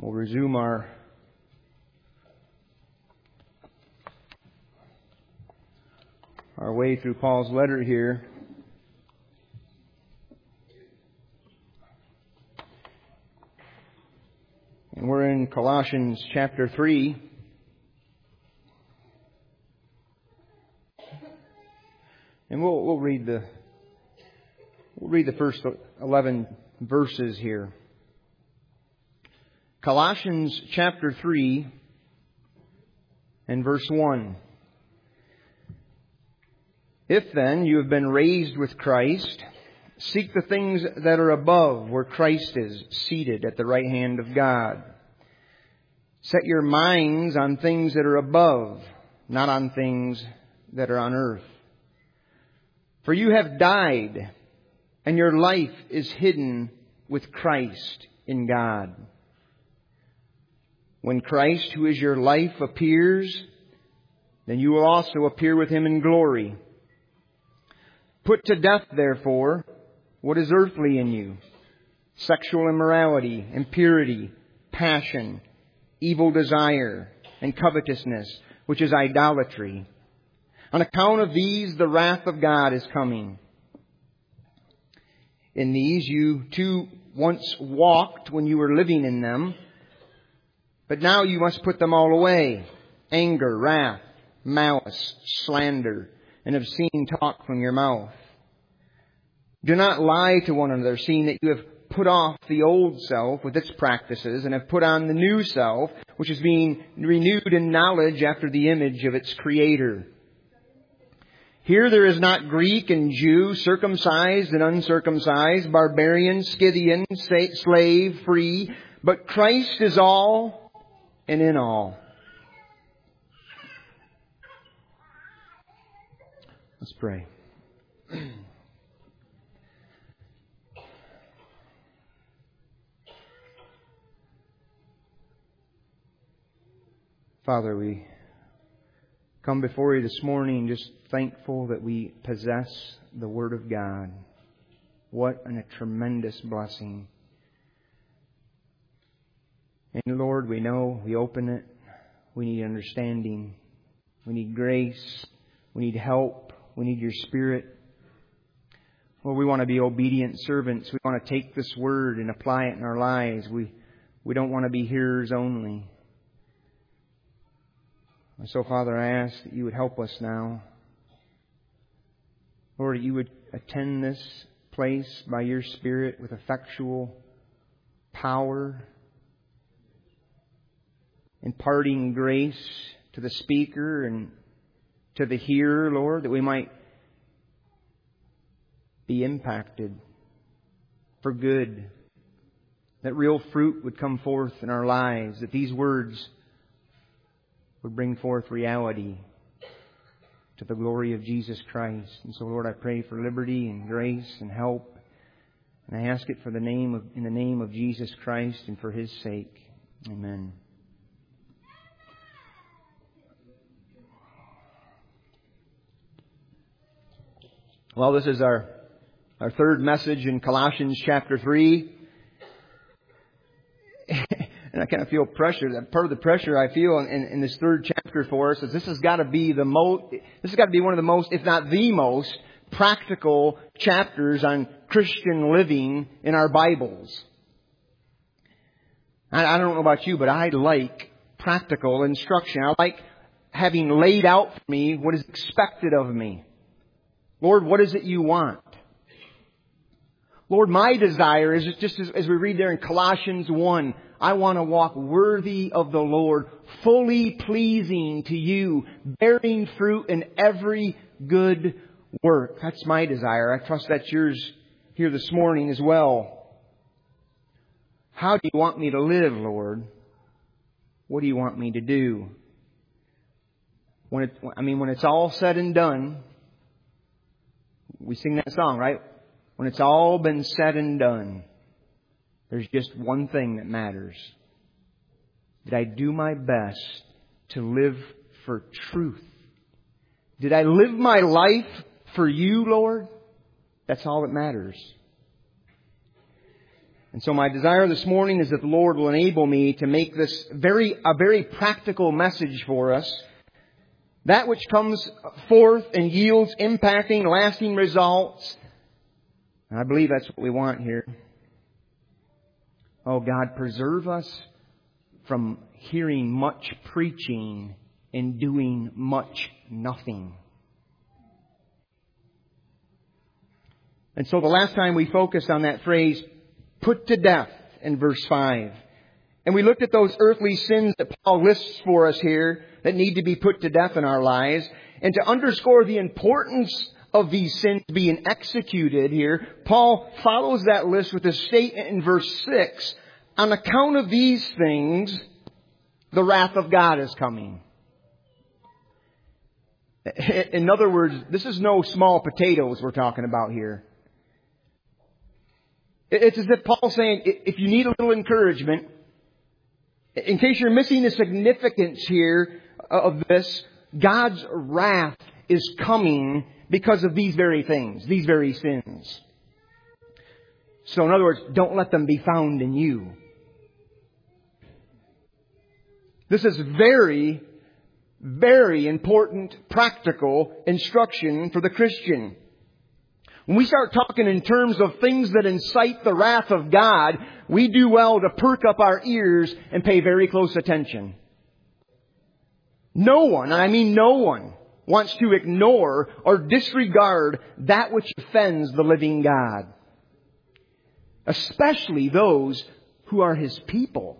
We'll resume our way through Paul's letter here. And we're in Colossians chapter 3. And we'll read the first 11 verses here. Colossians chapter 3 and verse 1. If then you have been raised with Christ, seek the things that are above, where Christ is, seated at the right hand of God. Set your minds on things that are above, not on things that are on earth. For you have died, and your life is hidden with Christ in God. When Christ, who is your life, appears, then you will also appear with Him in glory. Put to death, therefore, what is earthly in you: sexual immorality, impurity, passion, evil desire, and covetousness, which is idolatry. On account of these, the wrath of God is coming. In these you too once walked when you were living in them, but now you must put them all away: anger, wrath, malice, slander, and obscene talk from your mouth. Do not lie to one another, seeing that you have put off the old self with its practices and have put on the new self, which is being renewed in knowledge after the image of its Creator. Here there is not Greek and Jew, circumcised and uncircumcised, barbarian, Scythian, slave, free, but Christ is all and in all. Let's pray. Father, we come before you this morning just thankful that we possess the Word of God. What a tremendous blessing. And Lord, we know we open it. We need understanding. We need grace. We need help. We need your Spirit. Lord, we want to be obedient servants. We want to take this Word and apply it in our lives. We don't want to be hearers only. And so, Father, I ask that you would help us now. Lord, that you would attend this place by your Spirit with effectual power, imparting grace to the speaker and to the hearer, Lord, that we might be impacted for good, that real fruit would come forth in our lives, that these words would bring forth reality to the glory of Jesus Christ. And so, Lord, I pray for liberty and grace and help. And I ask it in the name of Jesus Christ and for His sake. Amen. Well, this is our third message in Colossians chapter 3. And I kind of feel pressure. That part of the pressure I feel in this third chapter for us is this has got to be one of the most, if not the most, practical chapters on Christian living in our Bibles. I don't know about you, but I like practical instruction. I like having laid out for me what is expected of me. Lord, what is it you want? Lord, my desire is just as we read there in Colossians 1, I want to walk worthy of the Lord, fully pleasing to you, bearing fruit in every good work. That's my desire. I trust that's yours here this morning as well. How do you want me to live, Lord? What do you want me to do? When it's all said and done, we sing that song, right? When it's all been said and done, there's just one thing that matters. Did I do my best to live for truth? Did I live my life for you, Lord? That's all that matters. And so my desire this morning is that the Lord will enable me to make this a very practical message for us. That which comes forth and yields impacting, lasting results. And I believe that's what we want here. Oh God, preserve us from hearing much preaching and doing much nothing. And so the last time we focused on that phrase, put to death, in verse 5. And we looked at those earthly sins that Paul lists for us here that need to be put to death in our lives. And to underscore the importance of these sins being executed here, Paul follows that list with a statement in verse 6. On account of these things, the wrath of God is coming. In other words, this is no small potatoes we're talking about here. It's as if Paul's saying, if you need a little encouragement, in case you're missing the significance here of this, God's wrath is coming because of these very things, these very sins. So in other words, don't let them be found in you. This is very, very important practical instruction for the Christian. When we start talking in terms of things that incite the wrath of God, we do well to perk up our ears and pay very close attention. No one, and I mean no one, wants to ignore or disregard that which offends the living God. Especially those who are His people.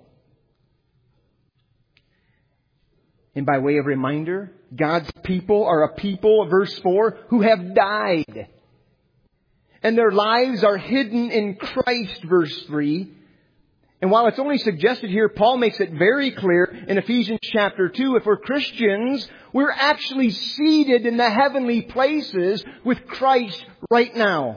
And by way of reminder, God's people are a people, verse 4, who have died. And their lives are hidden in Christ, verse 3. And while it's only suggested here, Paul makes it very clear in Ephesians chapter 2, if we're Christians, we're actually seated in the heavenly places with Christ right now.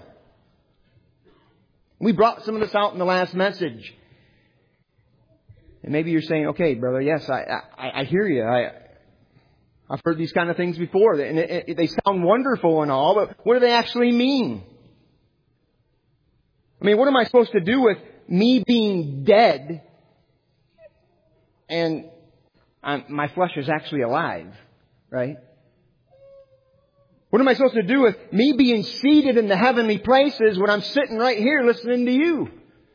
We brought some of this out in the last message. And maybe you're saying, okay, brother, yes, I hear you. I've heard these kind of things before. And they sound wonderful and all, but what do they actually mean? I mean, what am I supposed to do with me being dead and my flesh is actually alive, right? What am I supposed to do with me being seated in the heavenly places when I'm sitting right here listening to you?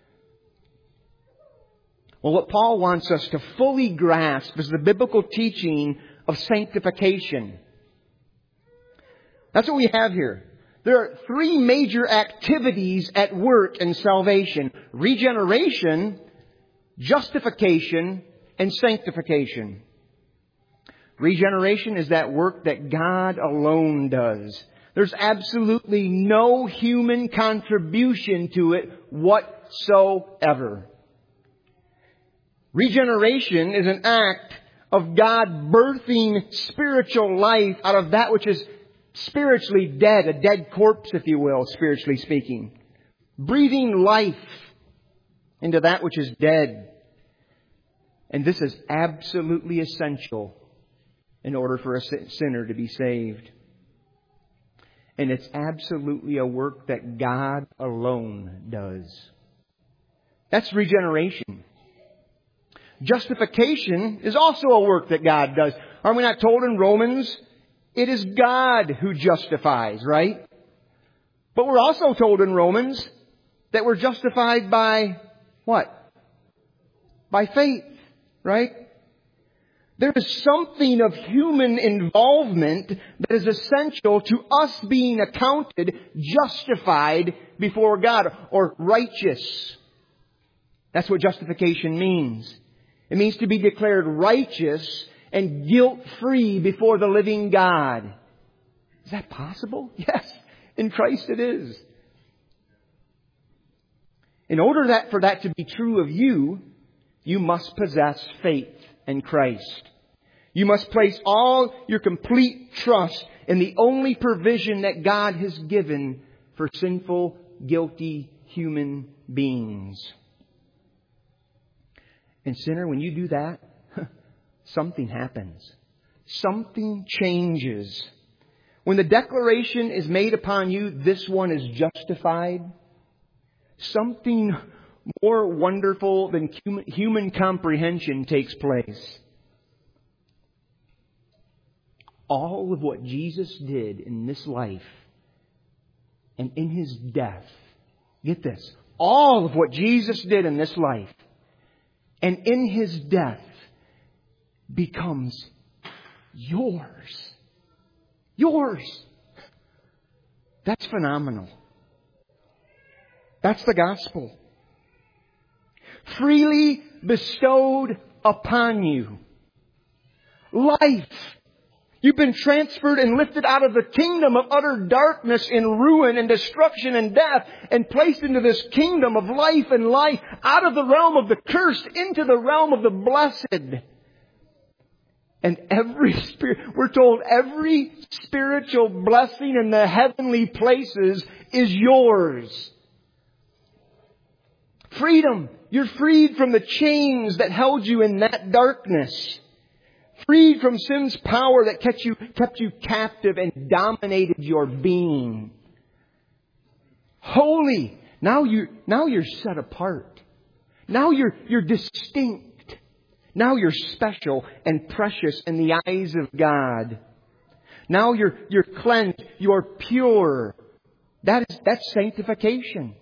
Well, what Paul wants us to fully grasp is the biblical teaching of sanctification. That's what we have here. There are three major activities at work in salvation: regeneration, justification, and sanctification. Regeneration is that work that God alone does. There's absolutely no human contribution to it whatsoever. Regeneration is an act of God birthing spiritual life out of that which is spiritually dead, a dead corpse, if you will, spiritually speaking. Breathing life into that which is dead. And this is absolutely essential in order for a sinner to be saved. And it's absolutely a work that God alone does. That's regeneration. Justification is also a work that God does. Are we not told in Romans, it is God who justifies, right? But we're also told in Romans that we're justified by what? By faith, right? There is something of human involvement that is essential to us being accounted justified before God, or righteous. That's what justification means. It means to be declared righteous and guilt-free before the living God. Is that possible? Yes. In Christ it is. In order for that to be true of you, you must possess faith in Christ. You must place all your complete trust in the only provision that God has given for sinful, guilty human beings. And sinner, when you do that, something happens. Something changes. When the declaration is made upon you, this one is justified, something more wonderful than human comprehension takes place. All of what Jesus did in this life and in His death, get this, all of what Jesus did in this life and in His death becomes yours. Yours. That's phenomenal. That's the gospel. Freely bestowed upon you. Life. You've been transferred and lifted out of the kingdom of utter darkness and ruin and destruction and death and placed into this kingdom of life and life, out of the realm of the cursed into the realm of the blessed. And we're told every spiritual blessing in the heavenly places is yours. Freedom. You're freed from the chains that held you in that darkness. Freed from sin's power that kept you captive and dominated your being. Holy. Now you're set apart. Now you're distinct. Now you're special and precious in the eyes of God. Now you're cleansed. You're pure. That's sanctification.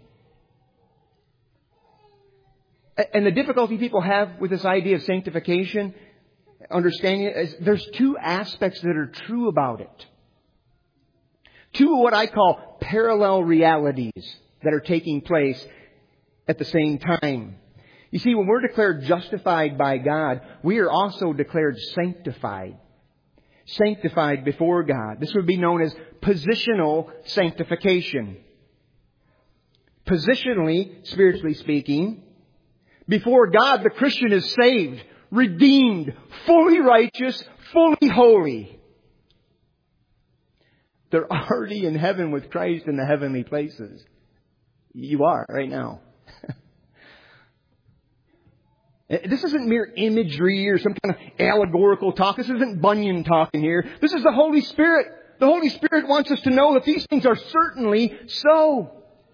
And the difficulty people have with this idea of sanctification, understanding it, is there's two aspects that are true about it. Two of what I call parallel realities that are taking place at the same time. You see, when we're declared justified by God, we are also declared sanctified. Sanctified before God. This would be known as positional sanctification. Positionally, spiritually speaking, before God, the Christian is saved, redeemed, fully righteous, fully holy. They're already in heaven with Christ in the heavenly places. You are right now. This isn't mere imagery or some kind of allegorical talk. This isn't Bunyan talking here. This is the Holy Spirit. The Holy Spirit wants us to know that these things are certainly so.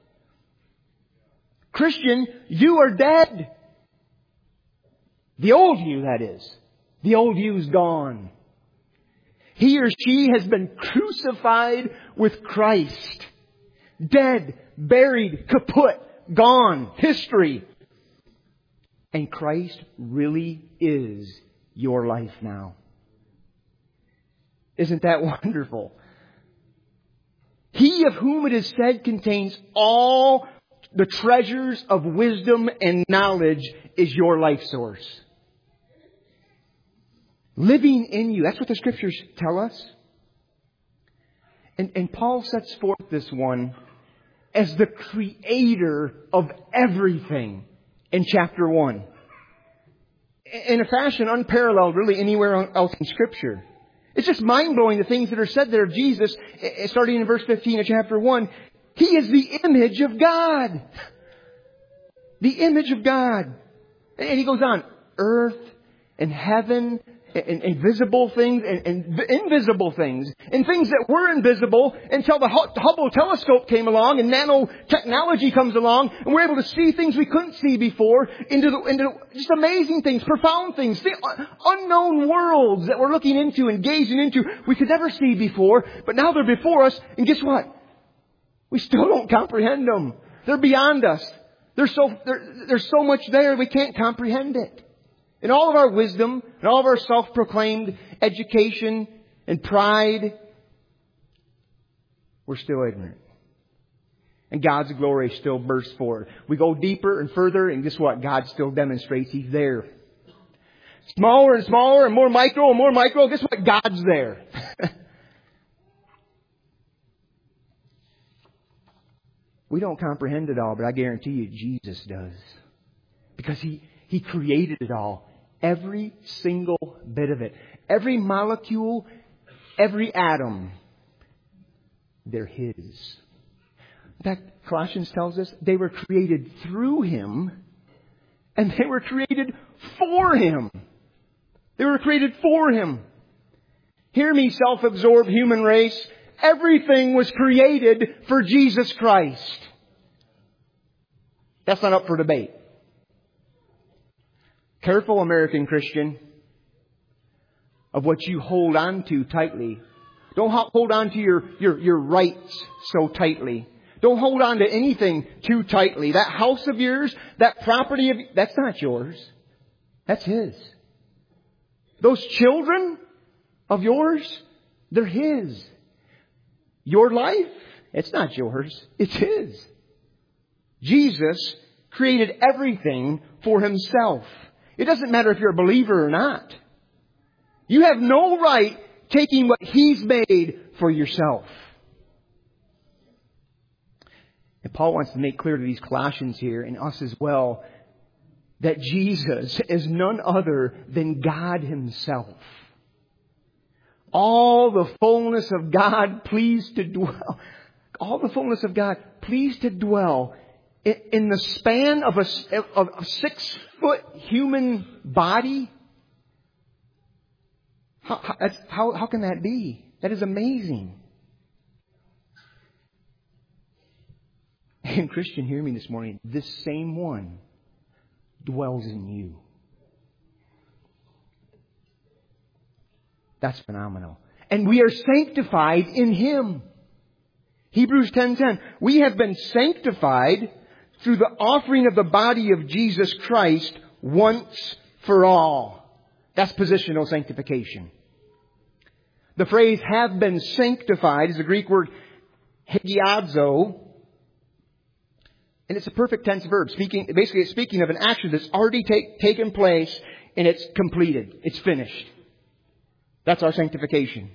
Christian, you are dead. The old you, that is. The old you's gone. He or she has been crucified with Christ. Dead, buried, kaput, gone, history. And Christ really is your life now. Isn't that wonderful? He of whom it is said contains all the treasures of wisdom and knowledge is your life source. Living in you. That's what the Scriptures tell us. And Paul sets forth this one as the creator of everything in chapter 1. In a fashion unparalleled really anywhere else in Scripture. It's just mind-blowing the things that are said there of Jesus, starting in verse 15 of chapter 1. He is the image of God. The image of God. And he goes on. Earth and heaven and visible things and invisible things. And things that were invisible until the Hubble telescope came along and nanotechnology comes along. And we're able to see things we couldn't see before. Into just amazing things, profound things. Unknown worlds that we're looking into and gazing into we could never see before. But now they're before us. And guess what? We still don't comprehend them. They're beyond us. There's so much there we can't comprehend it. In all of our wisdom, and all of our self-proclaimed education and pride, we're still ignorant. And God's glory still bursts forth. We go deeper and further, and guess what? God still demonstrates He's there. Smaller and smaller, and more micro, guess what? God's there. We don't comprehend it all, but I guarantee you Jesus does. Because He created it all. Every single bit of it. Every molecule, every atom. They're His. In fact, Colossians tells us they were created through Him and they were created for Him. They were created for Him. Hear me, self-absorbed human race. Everything was created for Jesus Christ. That's not up for debate. Careful, American Christian, of what you hold on to tightly. Don't hold on to your rights so tightly. Don't hold on to anything too tightly. That house of yours, that property of that's not yours. That's His. Those children of yours, they're His. Your life, it's not yours. It's His. Jesus created everything for Himself. It doesn't matter if you're a believer or not. You have no right taking what He's made for yourself. And Paul wants to make clear to these Colossians here, and us as well, that Jesus is none other than God Himself. All the fullness of God pleased to dwell. All the fullness of God pleased to dwell in the span of a 6-foot human body. How can that be? That is amazing. And Christian, hear me this morning. This same one dwells in you. That's phenomenal. And we are sanctified in Him. Hebrews 10:10. We have been sanctified through the offering of the body of Jesus Christ once for all. That's positional sanctification. The phrase have been sanctified is the Greek word hagiadzo. And it's a perfect tense verb. Basically, it's speaking of an action that's already taken place and it's completed. It's finished. That's our sanctification.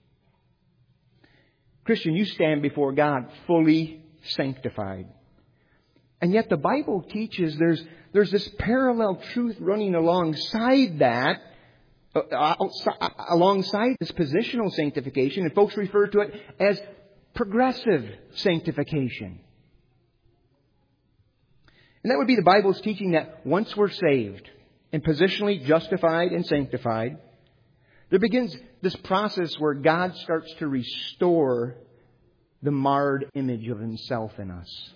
Christian, you stand before God fully sanctified. And yet the Bible teaches there's this parallel truth running alongside that, alongside this positional sanctification. And folks refer to it as progressive sanctification. And that would be the Bible's teaching that once we're saved and positionally justified and sanctified, there begins this process where God starts to restore the marred image of Himself in us.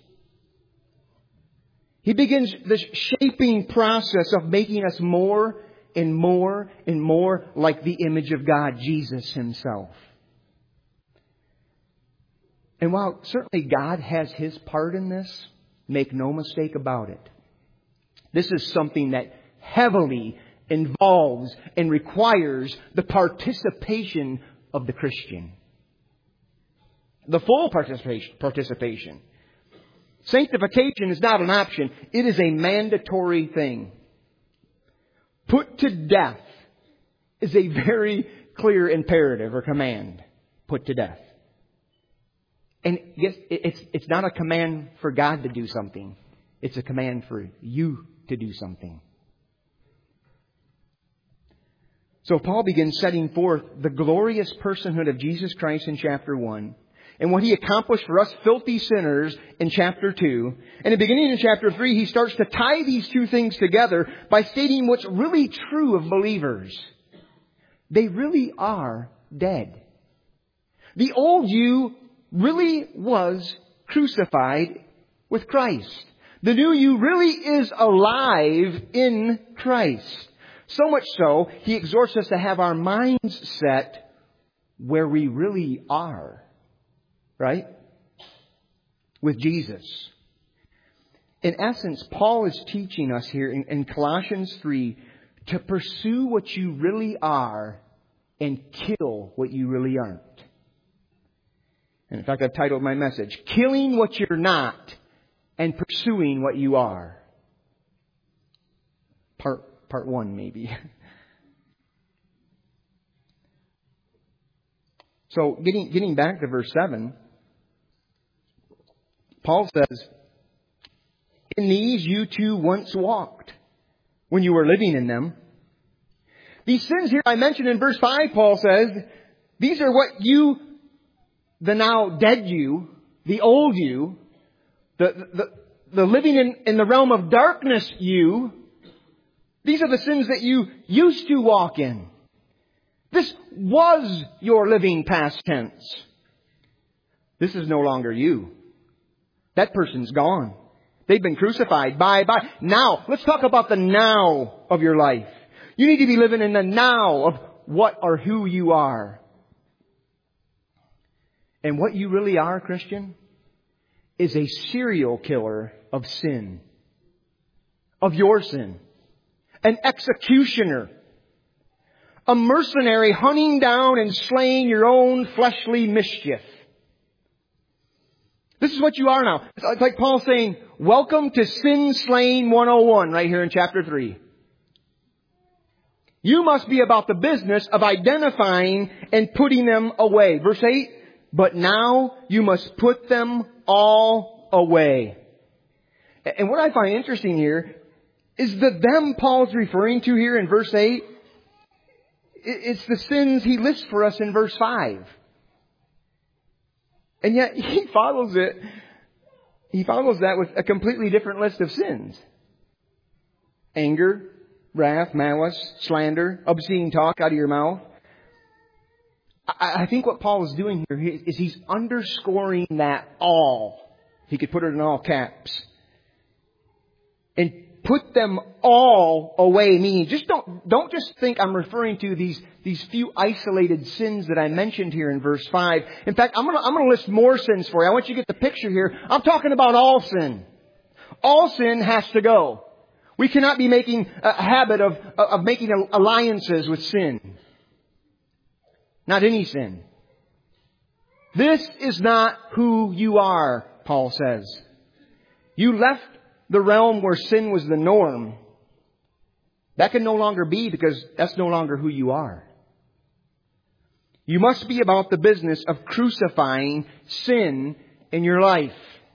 He begins this shaping process of making us more and more and more like the image of God, Jesus Himself. And while certainly God has His part in this, make no mistake about it, this is something that heavily involves and requires the participation of the Christian. The full participation. Sanctification is not an option. It is a mandatory thing. Put to death is a very clear imperative or command. Put to death. And yes, it's not a command for God to do something. It's a command for you to do something. So Paul begins setting forth the glorious personhood of Jesus Christ in chapter 1 and what He accomplished for us filthy sinners in chapter 2. And beginning in chapter 3, he starts to tie these two things together by stating what's really true of believers. They really are dead. The old you really was crucified with Christ. The new you really is alive in Christ. So much so, he exhorts us to have our minds set where we really are. Right? With Jesus. In essence, Paul is teaching us here in Colossians 3 to pursue what you really are and kill what you really aren't. And in fact, I've titled my message, Killing What You're Not and Pursuing What You Are. Part 1, maybe. So, getting back to verse 7, Paul says, in these you too once walked when you were living in them. These sins here I mentioned in verse 5, Paul says, these are what you, the now dead you, the old you, the living in the realm of darkness you, these are the sins that you used to walk in. This was your living past tense. This is no longer you. That person's gone. They've been crucified. Bye. Now, let's talk about the now of your life. You need to be living in the now of what or who you are. And what you really are, Christian, is a serial killer of sin. Of your sin. An executioner. A mercenary hunting down and slaying your own fleshly mischief. This is what you are now. It's like Paul saying, welcome to Sin Slaying 101 right here in chapter 3. You must be about the business of identifying and putting them away. Verse 8, but now you must put them all away. And what I find interesting here is the them Paul's referring to here in verse 8. It's the sins he lists for us in verse 5. And yet he follows it. He follows that with a completely different list of sins. Anger, wrath, malice, slander, obscene talk out of your mouth. I think what Paul is doing here is he's underscoring that all. He could put it in all caps. And put them all away. Meaning, just don't just think I'm referring to these few isolated sins that I mentioned here in verse 5. In fact, I'm gonna list more sins for you. I want you to get the picture here. I'm talking about all sin. All sin has to go. We cannot be making a habit of making alliances with sin. Not any sin. This is not who you are, Paul says. You left the realm where sin was the norm. That can no longer be because that's no longer who you are. You must be about the business of crucifying sin in your life.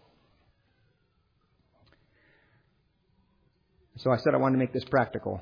So I said I wanted to make this practical.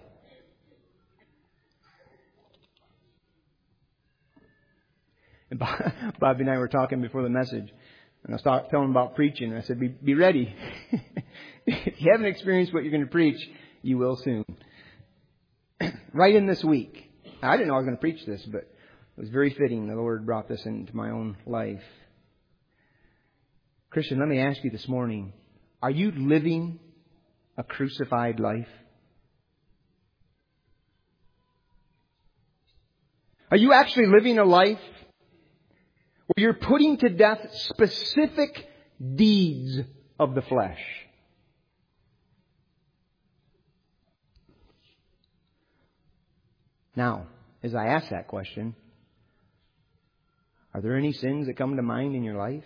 And Bobby and I were talking before the message. And I was telling him about preaching. And I said, be ready. If you haven't experienced what you're going to preach, you will soon. Right in this week. I didn't know I was going to preach this, but it was very fitting. The Lord brought this into my own life. Christian, let me ask you this morning. Are you living a crucified life? Are you actually living a life where you're putting to death specific deeds of the flesh? Now, as I ask that question, are there any sins that come to mind in your life?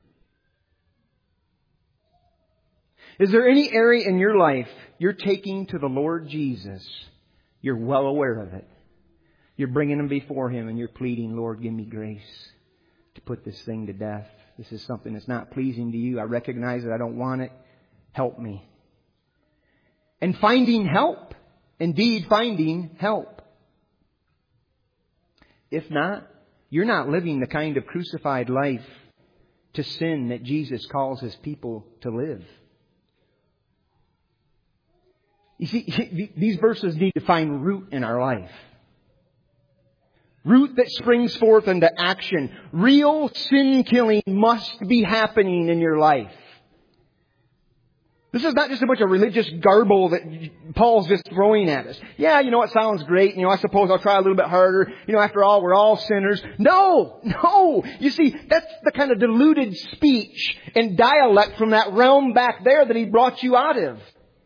Is there any area in your life you're taking to the Lord Jesus? You're well aware of it. You're bringing Him before Him and you're pleading, Lord, give me grace to put this thing to death. This is something that's not pleasing to you. I recognize that I don't want it. Help me. And finding help. Indeed, finding help. If not, you're not living the kind of crucified life to sin that Jesus calls His people to live. You see, these verses need to find root in our life. Root that springs forth into action. Real sin killing must be happening in your life. This is not just a bunch of religious garble that Paul's just throwing at us. Yeah, it sounds great. I suppose I'll try a little bit harder. After all, we're all sinners. No. You see, that's the kind of diluted speech and dialect from that realm back there that He brought you out of.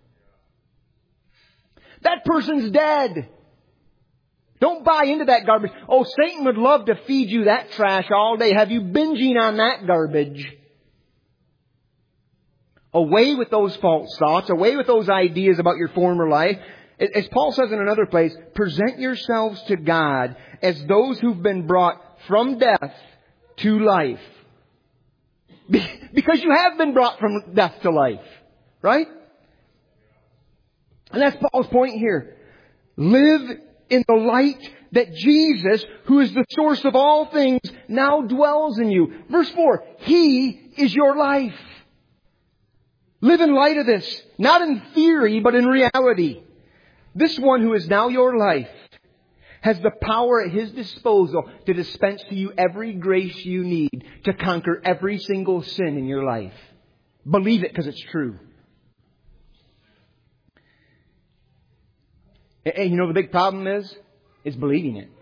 That person's dead. Don't buy into that garbage. Oh, Satan would love to feed you that trash all day. Have you binging on that garbage? Away with those false thoughts. Away with those ideas about your former life. As Paul says in another place, present yourselves to God as those who've been brought from death to life. Because you have been brought from death to life. Right? And that's Paul's point here. Live in the light that Jesus, who is the source of all things, now dwells in you. Verse 4, He is your life. Live in light of this. Not in theory, but in reality. This one who is now your life has the power at His disposal to dispense to you every grace you need to conquer every single sin in your life. Believe it because it's true. And you know the big problem is believing it.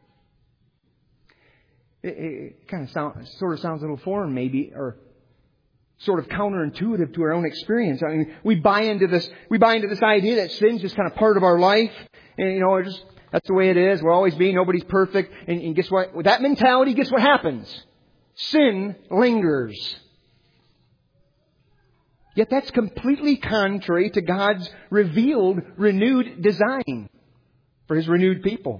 It kind of sort of sounds a little foreign maybe, or sort of counterintuitive to our own experience. I mean, we buy into this idea that sin's just kind of part of our life. And, you know, that's the way it is. We'll always be. Nobody's perfect. And guess what? With that mentality, guess what happens? Sin lingers. Yet that's completely contrary to God's revealed, renewed design for His renewed people.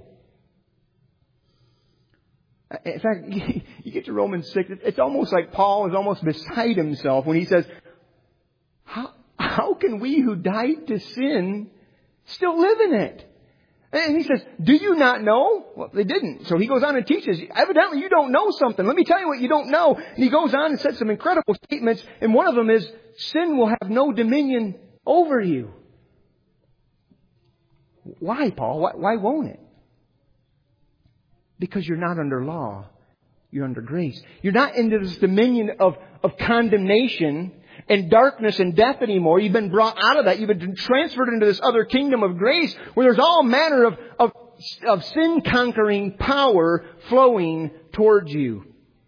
In fact, you get to Romans 6, it's almost like Paul is almost beside himself when he says, how can we who died to sin still live in it? And he says, do you not know? Well, they didn't. So he goes on and teaches, evidently you don't know something. Let me tell you what you don't know. And he goes on and says some incredible statements. And one of them is, sin will have no dominion over you. Why, Paul? Why won't it? Because you're not under law. You're under grace. You're not into this dominion of condemnation and darkness and death anymore. You've been brought out of that. You've been transferred into this other kingdom of grace where there's all manner of sin-conquering power flowing towards you.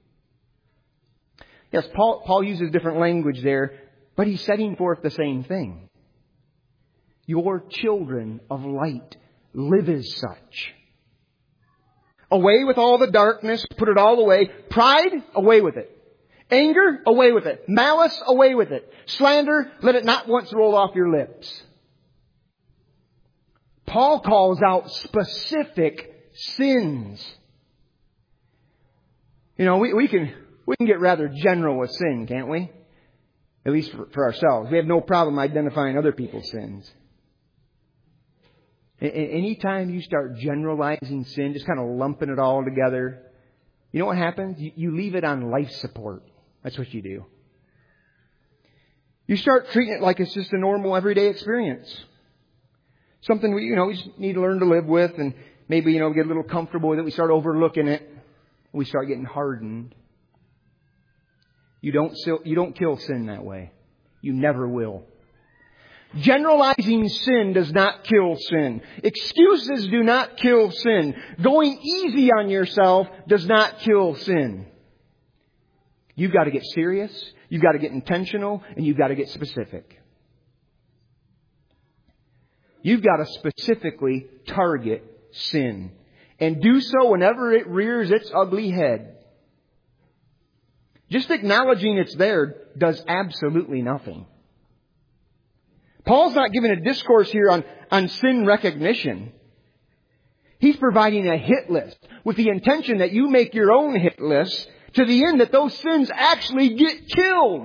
Yes, Paul uses different language there, but he's setting forth the same thing. Your children of light, live as such. Away with all the darkness, put it all away. Pride, away with it. Anger, away with it. Malice, away with it. Slander, let it not once roll off your lips. Paul calls out specific sins. You know, we can get rather general with sin, can't we? At least for ourselves. We have no problem identifying other people's sins. Anytime you start generalizing sin, just kind of lumping it all together, you know what happens? You leave it on life support. That's what you do. You start treating it like it's just a normal everyday experience. Something we just need to learn to live with, and maybe, get a little comfortable with it. We start overlooking it. We start getting hardened. You don't kill sin that way. You never will. Generalizing sin does not kill sin. Excuses do not kill sin. Going easy on yourself does not kill sin. You've got to get serious, you've got to get intentional, and you've got to get specific. You've got to specifically target sin. And do so whenever it rears its ugly head. Just acknowledging it's there does absolutely nothing. Paul's not giving a discourse here on sin recognition. He's providing a hit list with the intention that you make your own hit list to the end that those sins actually get killed.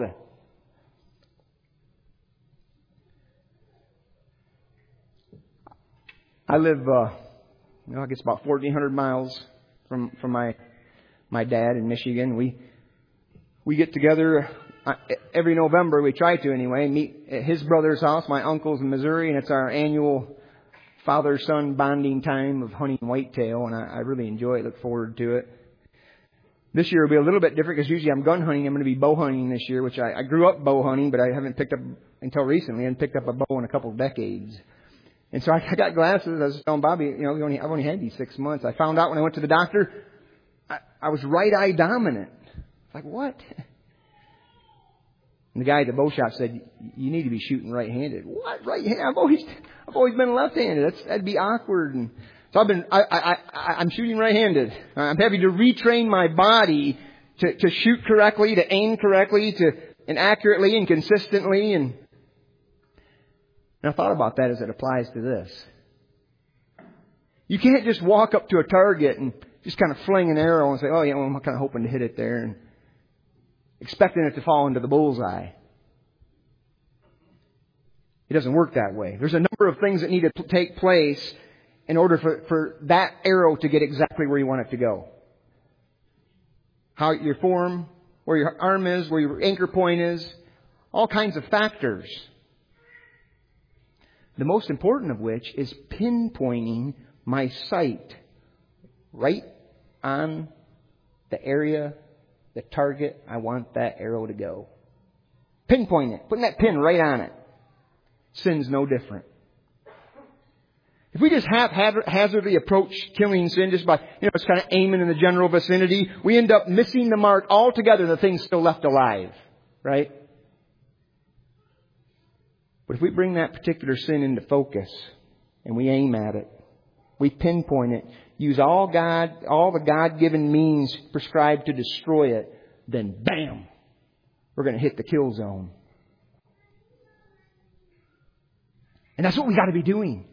I live, I guess about 1,400 miles from my dad in Michigan. We get together every November, we try to anyway, meet at his brother's house, my uncle's in Missouri, and it's our annual father-son bonding time of hunting whitetail, and I really enjoy it, look forward to it. This year will be a little bit different because usually I'm gun hunting. I'm going to be bow hunting this year, which I grew up bow hunting, but I haven't picked up, until recently, I haven't picked up a bow in a couple of decades. And so I got glasses. I was just telling Bobby, I've only had these 6 months. I found out when I went to the doctor, I was right eye dominant. Like, what? And the guy at the bow shop said, you need to be shooting right-handed. What? Right-handed? I've always been left-handed. That'd be awkward. And so I'm shooting right-handed. I'm having to retrain my body to shoot correctly, to aim correctly, and accurately and consistently. And I thought about that as it applies to this. You can't just walk up to a target and just kind of fling an arrow and say, I'm kind of hoping to hit it there, and expecting it to fall into the bullseye. It doesn't work that way. There's a number of things that need to take place in order for that arrow to get exactly where you want it to go. How your form, where your arm is, where your anchor point is, all kinds of factors. The most important of which is pinpointing my sight right on the area, the target I want that arrow to go. Pinpoint it. Putting that pin right on it. Sin's no different. If we just haphazardly approach killing sin just by, just kind of aiming in the general vicinity, we end up missing the mark altogether. The thing's still left alive, right? But if we bring that particular sin into focus and we aim at it, we pinpoint it, use all the God-given means prescribed to destroy it, then bam, we're going to hit the kill zone. And that's what we got to be doing.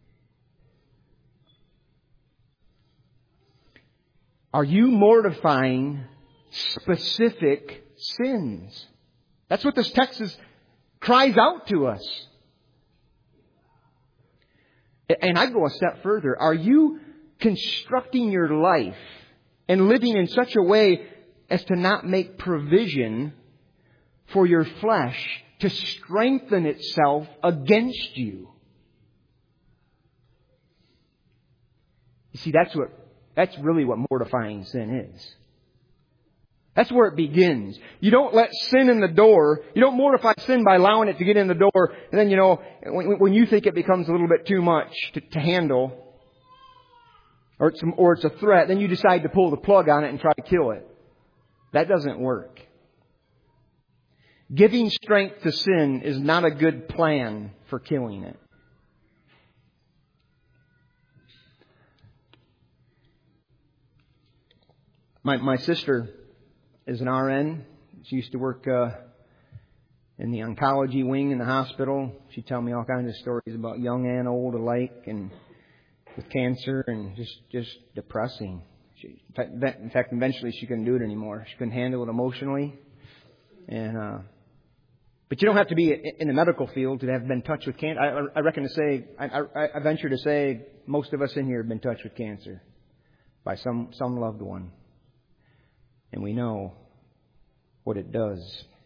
Are you mortifying specific sins? That's what this text cries out to us. And I go a step further. Are you constructing your life and living in such a way as to not make provision for your flesh to strengthen itself against you? You see, that's really what mortifying sin is. That's where it begins. You don't let sin in the door. You don't mortify sin by allowing it to get in the door. And then, when you think it becomes a little bit too much to handle, or it's a threat, then you decide to pull the plug on it and try to kill it. That doesn't work. Giving strength to sin is not a good plan for killing it. My sister is an RN. She used to work in the oncology wing in the hospital. She'd tell me all kinds of stories about young and old alike, and with cancer, and just depressing. In fact, eventually she couldn't do it anymore. She couldn't handle it emotionally. But you don't have to be in the medical field to have been touched with cancer. I venture to say most of us in here have been touched with cancer by some loved one. And we know what it does.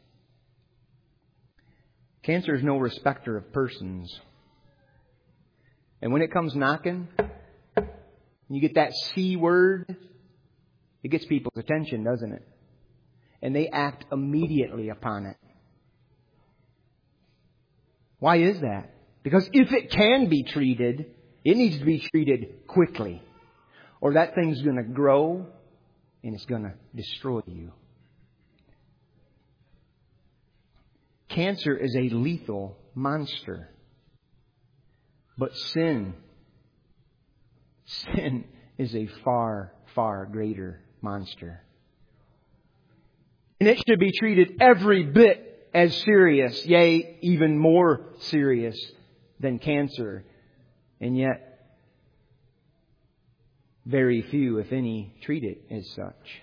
Cancer is no respecter of persons. And when it comes knocking, you get that C word, it gets people's attention, doesn't it? And they act immediately upon it. Why is that? Because if it can be treated, it needs to be treated quickly. Or that thing's going to grow and it's going to destroy you. Cancer is a lethal monster. But sin is a far, far greater monster. And it should be treated every bit as serious, yea, even more serious than cancer. And yet, very few, if any, treat it as such.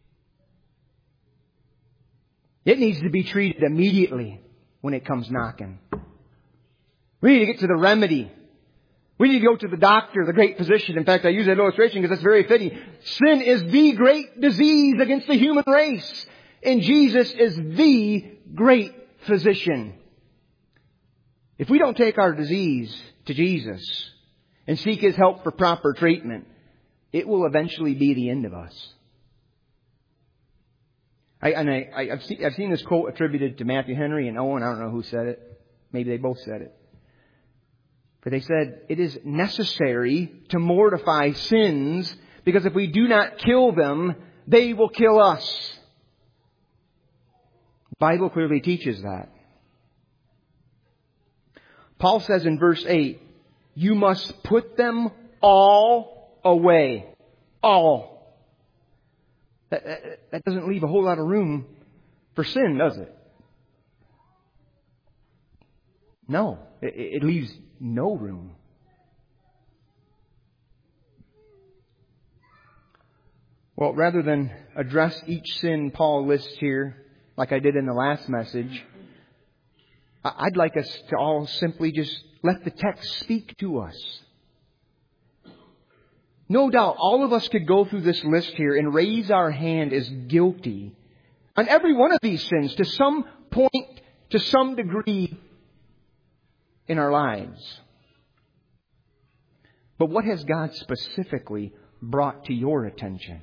It needs to be treated immediately when it comes knocking. We need to get to the remedy. We need to go to the doctor, the great physician. In fact, I use that illustration because it's very fitting. Sin is the great disease against the human race. And Jesus is the great physician. If we don't take our disease to Jesus and seek His help for proper treatment, it will eventually be the end of us. I've seen this quote attributed to Matthew Henry and Owen. I don't know who said it. Maybe they both said it. But they said, it is necessary to mortify sins because if we do not kill them, they will kill us. The Bible clearly teaches that. Paul says in verse 8, you must put them all away. All. That doesn't leave a whole lot of room for sin, does it? No. It leaves no room. Well, rather than address each sin Paul lists here, like I did in the last message, I'd like us to all simply just let the text speak to us. No doubt, all of us could go through this list here and raise our hand as guilty on every one of these sins to some point, to some degree in our lives. But what has God specifically brought to your attention?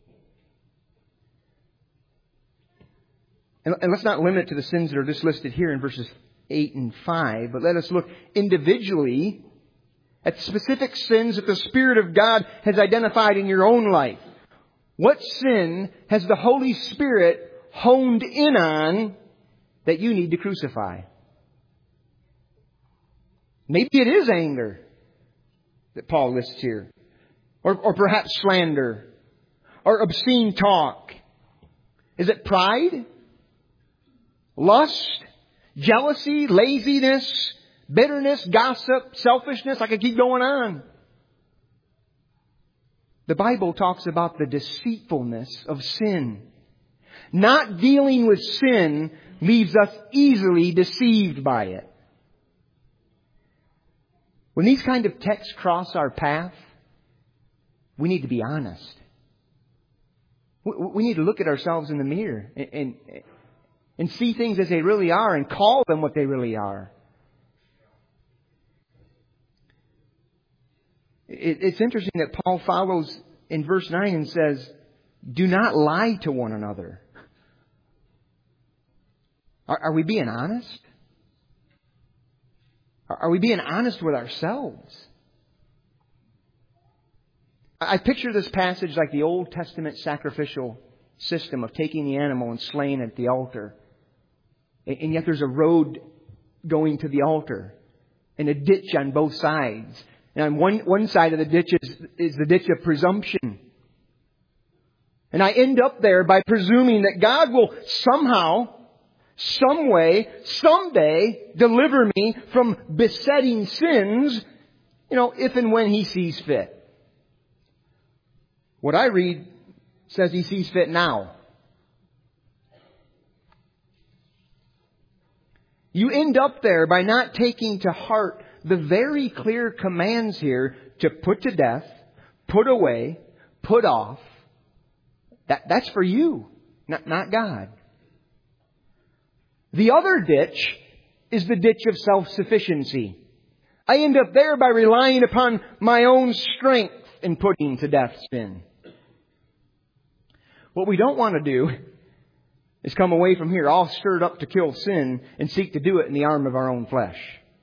And let's not limit it to the sins that are just listed here in verses 8 and 5, but let us look individually at specific sins that the Spirit of God has identified in your own life. What sin has the Holy Spirit honed in on that you need to crucify? Maybe it is anger that Paul lists here. Or perhaps slander. Or obscene talk. Is it pride? Lust? Jealousy? Laziness? Bitterness? Gossip? Selfishness? I could keep going on. The Bible talks about the deceitfulness of sin. Not dealing with sin leaves us easily deceived by it. When these kind of texts cross our path, we need to be honest. We need to look at ourselves in the mirror and see things as they really are and call them what they really are. It's interesting that Paul follows in verse 9 and says, do not lie to one another. Are we being honest? Are we being honest with ourselves? I picture this passage like the Old Testament sacrificial system of taking the animal and slaying it at the altar. And yet there's a road going to the altar and a ditch on both sides. And on one side of the ditch is the ditch of presumption. And I end up there by presuming that God will somehow, some way, someday deliver me from besetting sins, if and when He sees fit. What I read says He sees fit now. You end up there by not taking to heart the very clear commands here to put to death, put away, put off. That's for you, not God. The other ditch is the ditch of self-sufficiency. I end up there by relying upon my own strength in putting to death sin. What we don't want to do is come away from here all stirred up to kill sin and seek to do it in the arm of our own flesh.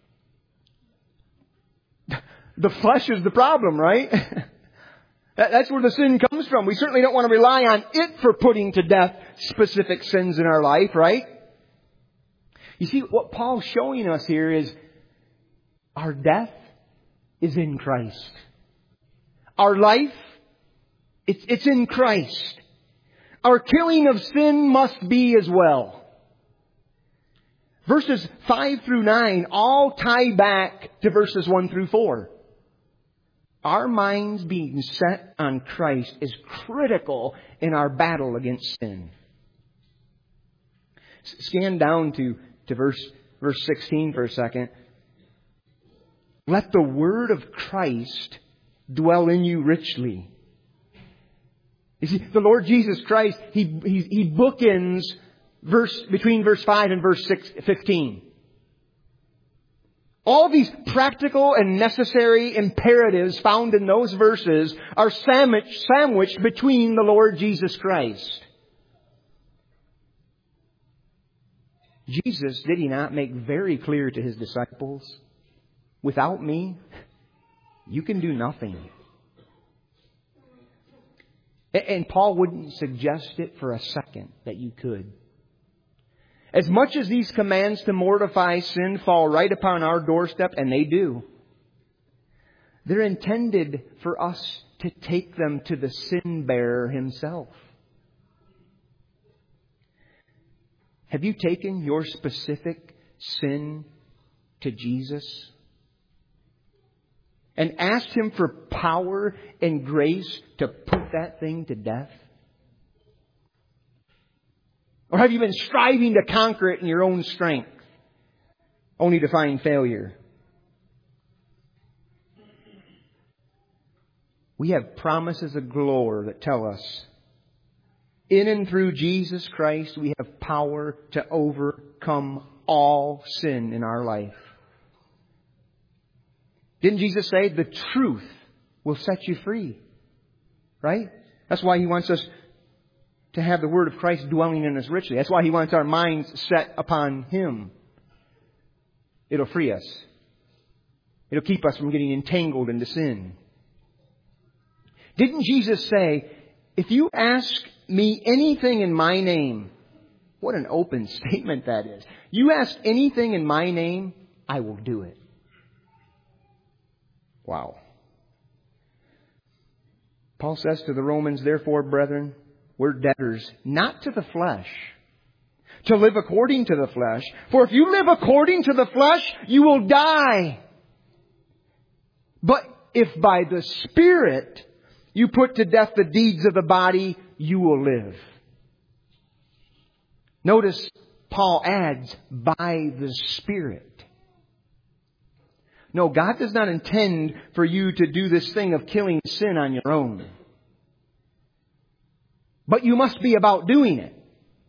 The flesh is the problem, right? That's where the sin comes from. We certainly don't want to rely on it for putting to death specific sins in our life, right? You see, what Paul's showing us here is our death is in Christ. Our life, it's in Christ. Our killing of sin must be as well. Verses 5 through 9 all tie back to verses 1 through 4. Our minds being set on Christ is critical in our battle against sin. Scan down to verse 16 for a second. Let the word of Christ dwell in you richly. You see, the Lord Jesus Christ, He bookends between verse 5 and verse 15. All these practical and necessary imperatives found in those verses are sandwiched between the Lord Jesus Christ. Jesus, did He not make very clear to His disciples, without me, you can do nothing. And Paul wouldn't suggest it for a second that you could. As much as these commands to mortify sin fall right upon our doorstep, and they do, they're intended for us to take them to the sin bearer Himself. Have you taken your specific sin to Jesus and asked Him for power and grace to put that thing to death? Or have you been striving to conquer it in your own strength, only to find failure? We have promises of glory that tell us, in and through Jesus Christ, we have power to overcome all sin in our life. Didn't Jesus say, the truth will set you free? Right? That's why He wants us to have the Word of Christ dwelling in us richly. That's why He wants our minds set upon Him. It'll free us. It'll keep us from getting entangled into sin. Didn't Jesus say, if you ask me anything in my name, what an open statement that is. You ask anything in my name, I will do it. Wow. Paul says to the Romans, therefore, brethren, we're debtors, not to the flesh, to live according to the flesh. For if you live according to the flesh, you will die. But if by the Spirit you put to death the deeds of the body, you will live. Notice Paul adds, by the Spirit. No, God does not intend for you to do this thing of killing sin on your own. But you must be about doing it.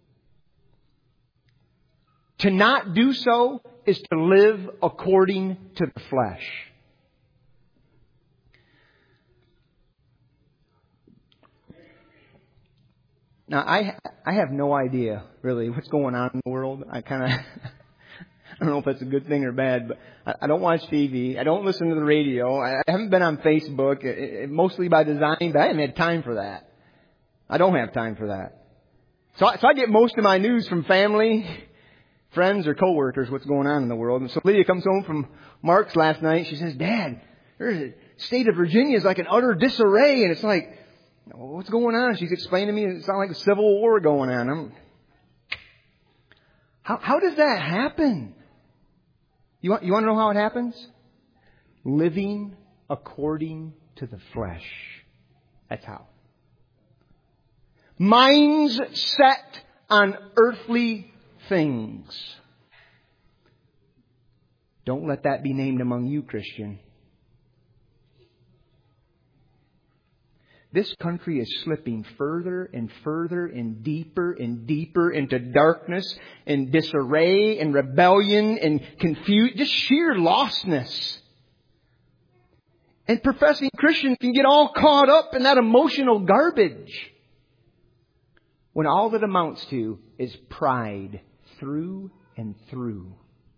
To not do so is to live according to the flesh. Now, I have no idea, really, what's going on in the world. I don't know if that's a good thing or bad, but I don't watch TV. I don't listen to the radio. I haven't been on Facebook, mostly by design, but I haven't had time for that. I don't have time for that. So I get most of my news from family, friends, or coworkers, what's going on in the world. And so Lydia comes home from Mark's last night. She says, Dad, the state of Virginia is like an utter disarray. And it's like, what's going on? She's explaining to me it sounds like a civil war going on. How does that happen? You want to know how it happens? Living according to the flesh. That's how. Minds set on earthly things. Don't let that be named among you, Christian. This country is slipping further and further and deeper into darkness and disarray and rebellion and confusion, just sheer lostness. And professing Christians can get all caught up in that emotional garbage when all that amounts to is pride through and through.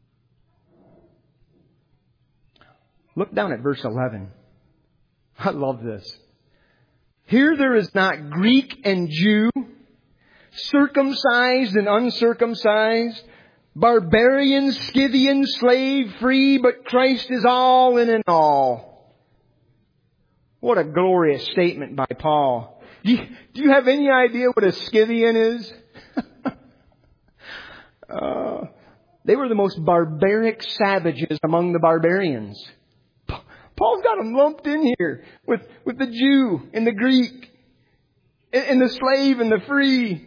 Look down at verse 11. I love this. Here there is not Greek and Jew, circumcised and uncircumcised, barbarian, Scythian, slave, free, but Christ is all and in all. What a glorious statement by Paul. Do you have any idea what a Scythian is? They were the most barbaric savages among the barbarians. Paul's got them lumped in here with the Jew and the Greek and the slave and the free.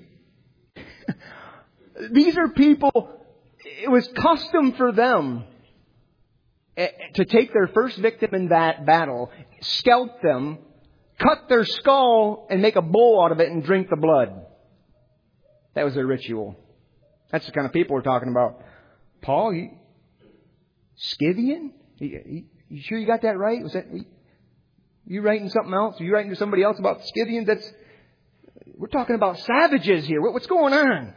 These are people, it was custom for them to take their first victim in that battle, scalp them, cut their skull, and make a bowl out of it and drink the blood. That was their ritual. That's the kind of people we're talking about. Paul, Scythian? You sure you got that right? Was that you writing something else? Are you writing to somebody else about the Scythians? We're talking about savages here. What's going on?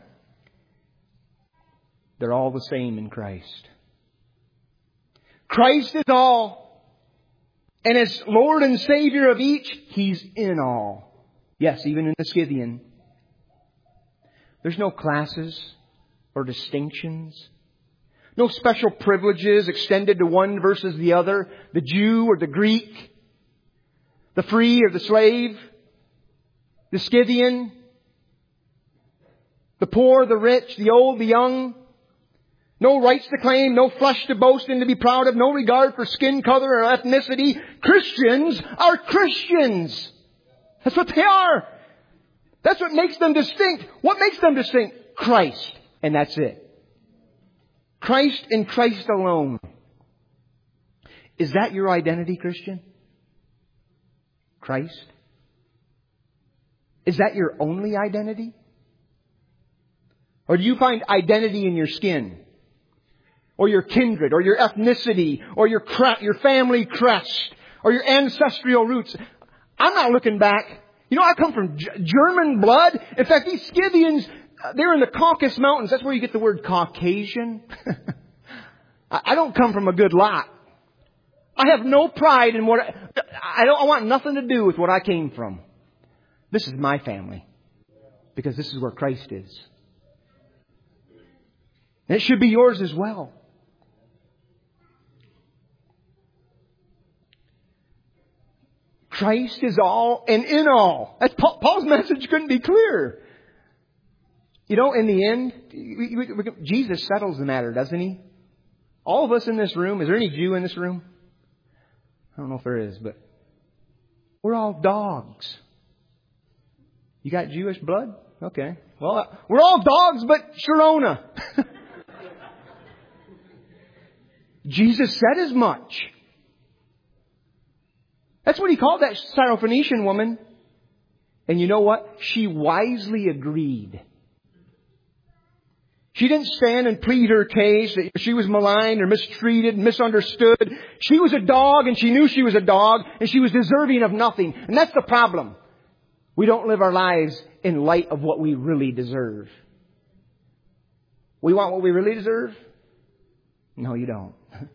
They're all the same in Christ. Christ is all. And as Lord and Savior of each, He's in all. Yes, even in the Scythian. There's no classes or distinctions. No special privileges extended to one versus the other. The Jew or the Greek. The free or the slave. The Scythian. The poor, the rich, the old, the young. No rights to claim, no flesh to boast and to be proud of, no regard for skin color or ethnicity. Christians are Christians. That's what they are. That's what makes them distinct. What makes them distinct? Christ. And that's it. Christ and Christ alone. Is that your identity, Christian? Christ? Is that your only identity? Or do you find identity in your skin? Or your kindred? Or your ethnicity? Or your family crest? Or your ancestral roots? I'm not looking back. I come from German blood. In fact, these Scythians, they're in the Caucasus Mountains. That's where you get the word Caucasian. I don't come from a good lot. I have no pride in what I want nothing to do with what I came from. This is my family. Because this is where Christ is. And it should be yours as well. Christ is all and in all. That's Paul's message couldn't be clearer. You know, in the end, Jesus settles the matter, doesn't He? All of us in this room, is there any Jew in this room? I don't know if there is, but we're all dogs. You got Jewish blood? Okay. Well, we're all dogs, but Sharona. Jesus said as much. That's what He called that Syrophoenician woman. And you know what? She wisely agreed. She didn't stand and plead her case that she was maligned or mistreated, misunderstood. She was a dog and she knew she was a dog and she was deserving of nothing. And that's the problem. We don't live our lives in light of what we really deserve. We want what we really deserve? No, you don't.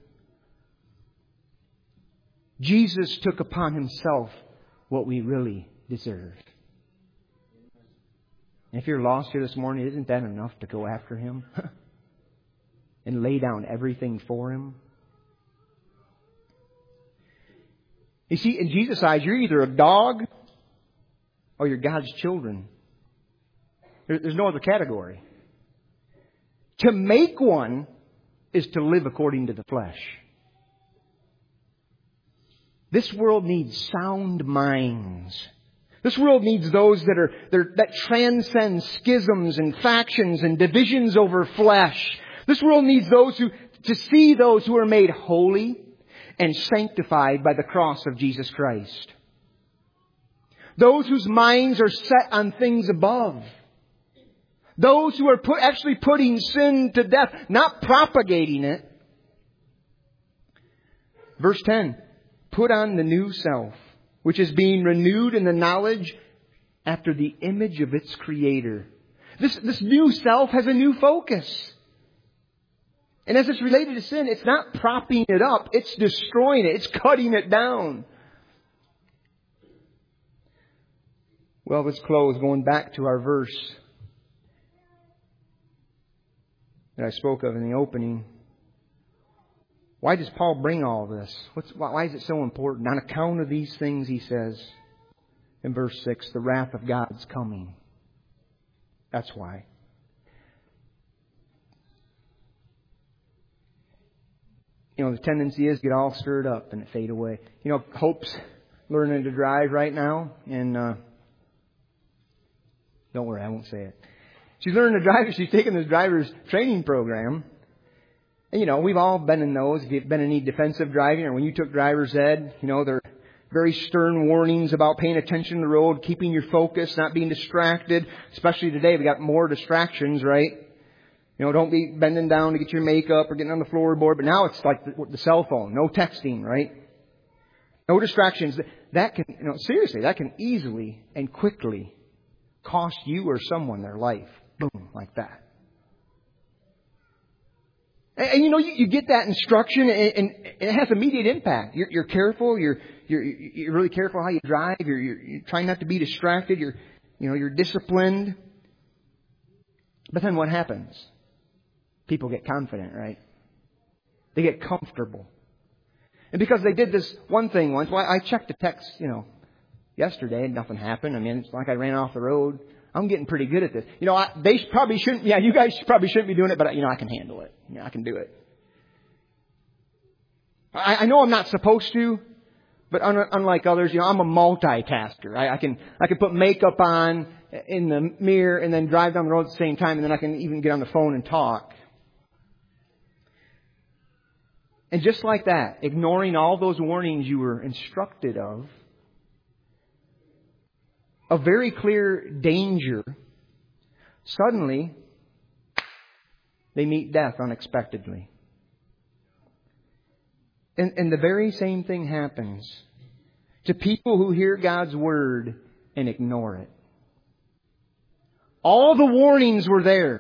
Jesus took upon Himself what we really deserve. And if you're lost here this morning, isn't that enough to go after Him? And lay down everything for Him? You see, in Jesus' eyes, you're either a dog or you're God's children. There's no other category. To make one is to live according to the flesh. This world needs sound minds. This world needs those that transcend schisms and factions and divisions over flesh. This world needs those to see those who are made holy and sanctified by the cross of Jesus Christ. Those whose minds are set on things above. Those who are actually putting sin to death, not propagating it. Verse 10. Put on the new self, which is being renewed in the knowledge after the image of its Creator. This new self has a new focus. And as it's related to sin, it's not propping it up. It's destroying it. It's cutting it down. Well, let's close going back to our verse that I spoke of in the opening. Why does Paul bring all of this? Why is it so important? On account of these things, he says in verse 6, the wrath of God's coming. That's why. You know, the tendency is to get all stirred up and fade away. You know, Hope's learning to drive right now. And don't worry, I won't say it. She's learning to drive. She's taking this driver's training program. And, you know, we've all been in those. If you've been in any defensive driving or when you took driver's ed, you know, there are very stern warnings about paying attention to the road, keeping your focus, not being distracted. Especially today, we got more distractions, right? You know, don't be bending down to get your makeup or getting on the floorboard. But now it's like the cell phone. No texting, right? No distractions. That can, you know, seriously, that can easily and quickly cost you or someone their life. Boom, like that. And you know, you get that instruction, and it has immediate impact. You're careful. You're really careful how you drive. You're trying not to be distracted. You're disciplined. But then what happens? People get confident, right? They get comfortable. And because they did this one thing once, well, I checked the text, yesterday, and nothing happened. I mean, it's like I ran off the road. I'm getting pretty good at this. You know, they probably shouldn't. Yeah, you guys probably shouldn't be doing it, but I can handle it. I can do it. I know I'm not supposed to, but unlike others, I'm a multitasker. I can put makeup on in the mirror and then drive down the road at the same time, and then I can even get on the phone and talk. And just like that, ignoring all those warnings you were instructed of, a very clear danger, suddenly they meet death unexpectedly. And the very same thing happens to people who hear God's Word and ignore it. All the warnings were there.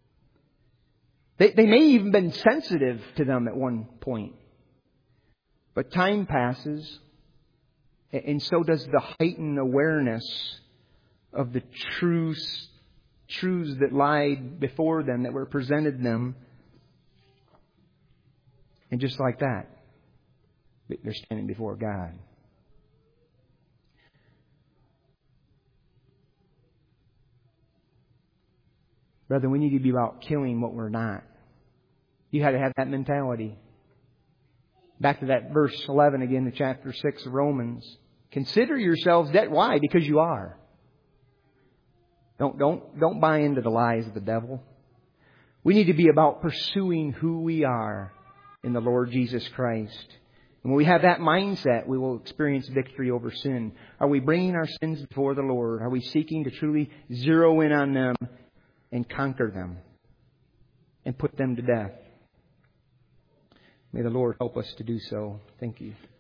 They may even been sensitive to them at one point. But time passes, and so does the heightened awareness of the truths that lied before them, that were presented them. And just like that, they're standing before God. Brother, we need to be about killing what we're not. You had to have that mentality. Back to that verse 11 again, in chapter 6 of Romans. Consider yourselves dead. Why? Because you are. Don't buy into the lies of the devil. We need to be about pursuing who we are in the Lord Jesus Christ. And when we have that mindset, we will experience victory over sin. Are we bringing our sins before the Lord? Are we seeking to truly zero in on them and conquer them and put them to death? May the Lord help us to do so. Thank you.